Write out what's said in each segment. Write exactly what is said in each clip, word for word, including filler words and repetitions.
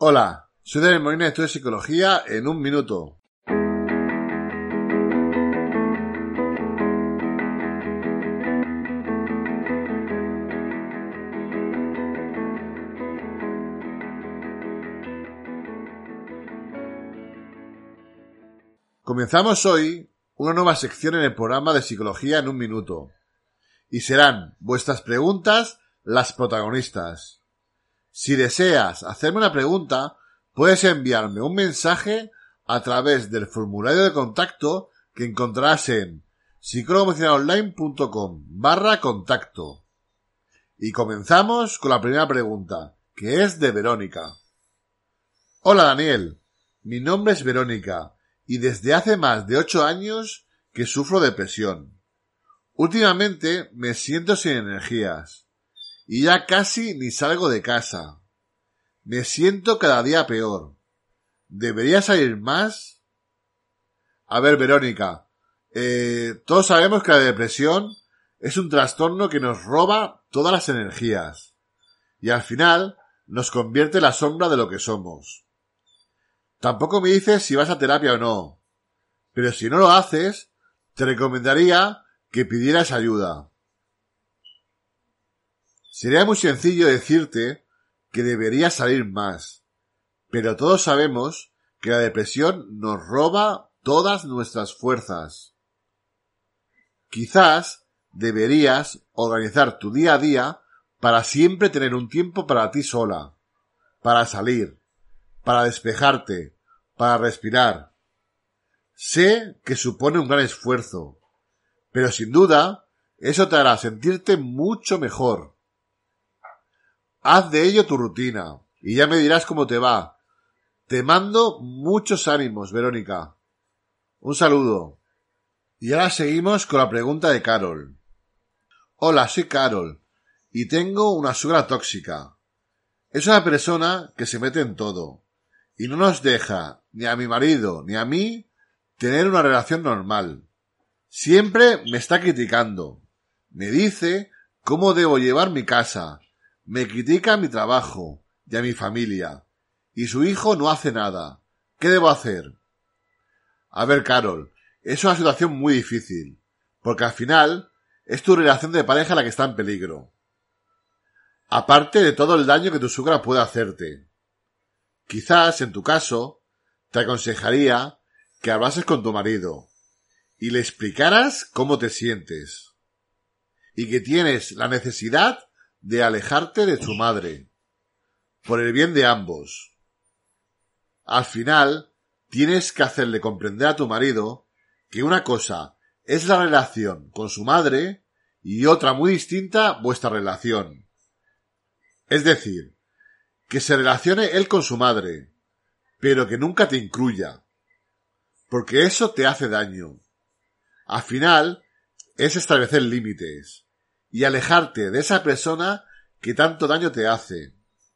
Hola, soy Daniel Molina y estudio Psicología en un minuto. Comenzamos hoy una nueva sección en el programa de Psicología en un minuto. Y serán vuestras preguntas las protagonistas. Si deseas hacerme una pregunta, puedes enviarme un mensaje a través del formulario de contacto que encontrarás en psicologoemocionalonline.com barra contacto. Y comenzamos con la primera pregunta, que es de Verónica. Hola Daniel, mi nombre es Verónica y desde hace más de ocho años que sufro depresión. Últimamente me siento sin energías y ya casi ni salgo de casa. Me siento cada día peor. ¿Debería salir más? A ver, Verónica, eh, todos sabemos que la depresión es un trastorno que nos roba todas las energías y al final nos convierte en la sombra de lo que somos. Tampoco me dices si vas a terapia o no, pero si no lo haces, te recomendaría que pidieras ayuda. Sería muy sencillo decirte que deberías salir más, pero todos sabemos que la depresión nos roba todas nuestras fuerzas. Quizás deberías organizar tu día a día para siempre tener un tiempo para ti sola, para salir, para despejarte, para respirar. Sé que supone un gran esfuerzo, pero sin duda eso te hará sentirte mucho mejor. Haz de ello tu rutina y ya me dirás cómo te va. Te mando muchos ánimos, Verónica. Un saludo. Y ahora seguimos con la pregunta de Carol. Hola, soy Carol y tengo una suegra tóxica. Es una persona que se mete en todo y no nos deja, ni a mi marido ni a mí, tener una relación normal. Siempre me está criticando. Me dice cómo debo llevar mi casa. Me critica a mi trabajo y a mi familia. Y su hijo no hace nada. ¿Qué debo hacer? A ver, Carol, es una situación muy difícil, porque al final es tu relación de pareja la que está en peligro. Aparte de todo el daño que tu suegra puede hacerte. Quizás, en tu caso, te aconsejaría que hablases con tu marido y le explicaras cómo te sientes y que tienes la necesidad de alejarte de su madre, por el bien de ambos. Al final, tienes que hacerle comprender a tu marido que una cosa es la relación con su madre y otra muy distinta vuestra relación. Es decir, que se relacione él con su madre, pero que nunca te incluya, porque eso te hace daño. Al final, es establecer límites y alejarte de esa persona que tanto daño te hace.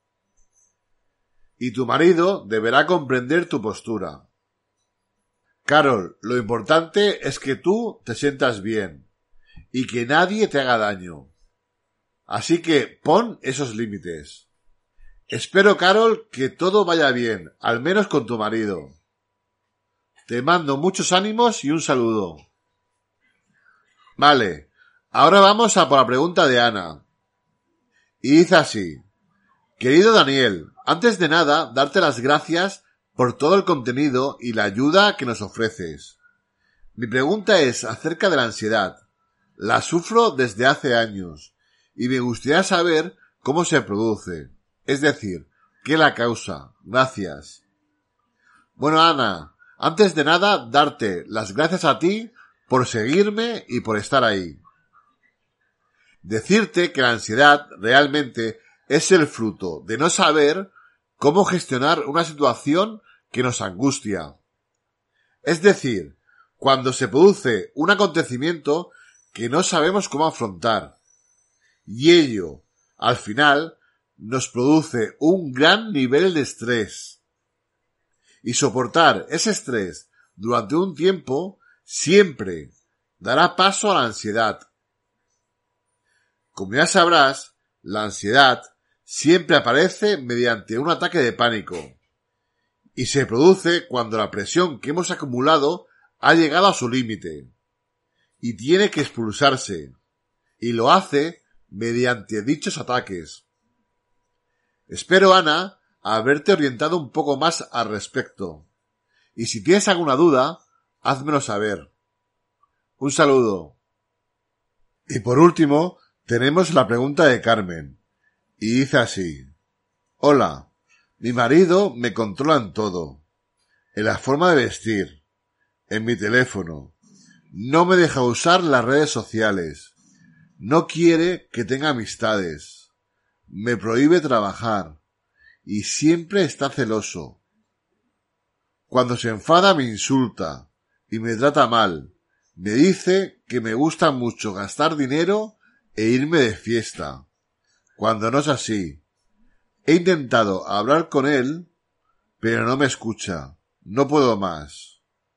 Y tu marido deberá comprender tu postura. Carol, lo importante es que tú te sientas bien y que nadie te haga daño. Así que pon esos límites. Espero, Carol, que todo vaya bien, al menos con tu marido. Te mando muchos ánimos y un saludo. Vale. Ahora vamos a por la pregunta de Ana. Y dice así. Querido Daniel, antes de nada, darte las gracias por todo el contenido y la ayuda que nos ofreces. Mi pregunta es acerca de la ansiedad. La sufro desde hace años y me gustaría saber cómo se produce. Es decir, ¿qué la causa? Gracias. Bueno, Ana, antes de nada, darte las gracias a ti por seguirme y por estar ahí. Decirte que la ansiedad realmente es el fruto de no saber cómo gestionar una situación que nos angustia. Es decir, cuando se produce un acontecimiento que no sabemos cómo afrontar. Y ello, al final, nos produce un gran nivel de estrés. Y soportar ese estrés durante un tiempo siempre dará paso a la ansiedad. Como ya sabrás, la ansiedad siempre aparece mediante un ataque de pánico y se produce cuando la presión que hemos acumulado ha llegado a su límite y tiene que expulsarse, y lo hace mediante dichos ataques. Espero, Ana, haberte orientado un poco más al respecto, y si tienes alguna duda, házmelo saber. Un saludo. Y por último, tenemos la pregunta de Carmen, y dice así: Hola, mi marido me controla en todo, en la forma de vestir, en mi teléfono, no me deja usar las redes sociales, no quiere que tenga amistades, me prohíbe trabajar y siempre está celoso. Cuando se enfada me insulta y me trata mal, me dice que me gusta mucho gastar dinero e irme de fiesta, cuando no es así. He intentado hablar con él, pero no me escucha, no puedo más.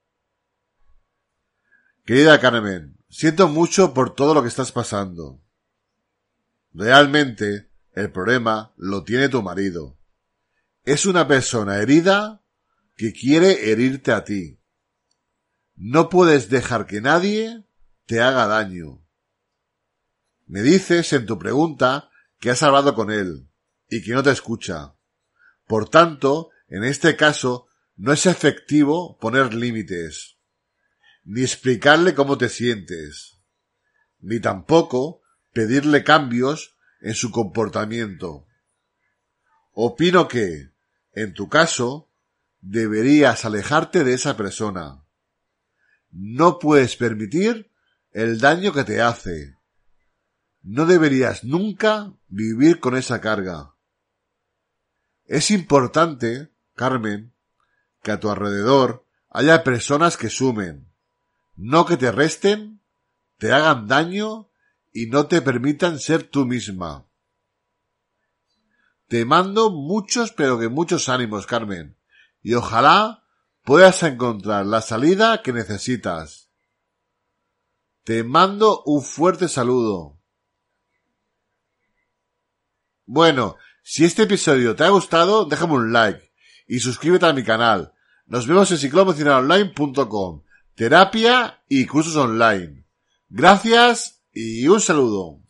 Querida Carmen, siento mucho por todo lo que estás pasando. Realmente, el problema lo tiene tu marido. Es una persona herida que quiere herirte a ti. No puedes dejar que nadie te haga daño. Me dices en tu pregunta que has hablado con él y que no te escucha. Por tanto, en este caso, no es efectivo poner límites, ni explicarle cómo te sientes, ni tampoco pedirle cambios en su comportamiento. Opino que, en tu caso, deberías alejarte de esa persona. No puedes permitir el daño que te hace. No deberías nunca vivir con esa carga. Es importante, Carmen, que a tu alrededor haya personas que sumen, no que te resten, te hagan daño y no te permitan ser tú misma. Te mando muchos pero que muchos ánimos, Carmen, y ojalá puedas encontrar la salida que necesitas. Te mando un fuerte saludo. Bueno, si este episodio te ha gustado, déjame un like y suscríbete a mi canal. Nos vemos en ciclo emocional online punto com. Terapia y cursos online. Gracias y un saludo.